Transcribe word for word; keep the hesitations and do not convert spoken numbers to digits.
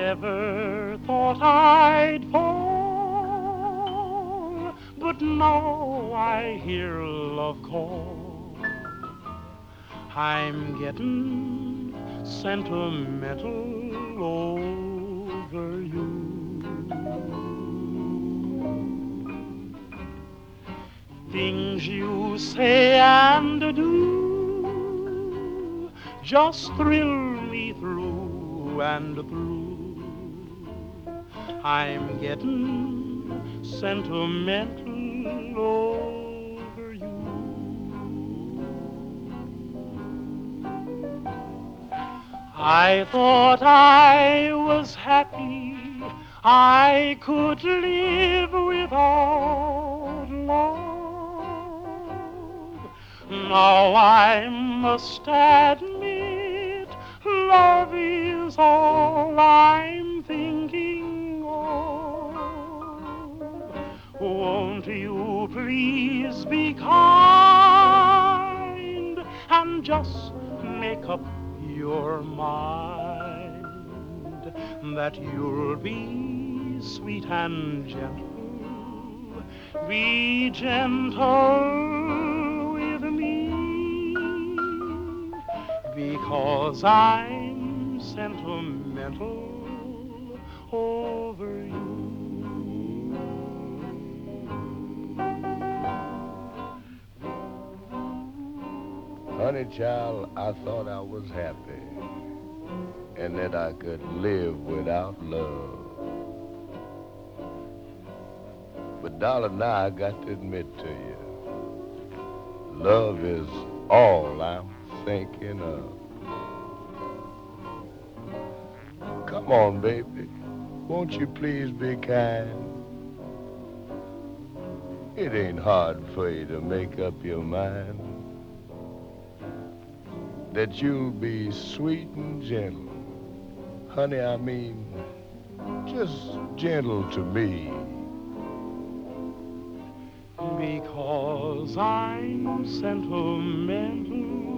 never thought I'd fall, but now I hear love call. I'm getting sentimental over you. Things you say and do just thrill me through and through. I'm getting sentimental over you. I thought I was happy, I could live without love. Now I must admit, love is all I'm thinking of. Won't you please be kind and just make up your mind that you'll be sweet and gentle, be gentle with me, because I'm sentimental over you. Honey child, I thought I was happy and that I could live without love. But darling, now I got to admit to you, love is all I'm thinking of. Come on, baby, won't you please be kind? It ain't hard for you to make up your mind that you'll be sweet and gentle. Honey, I mean, just gentle to me. Because I'm sentimental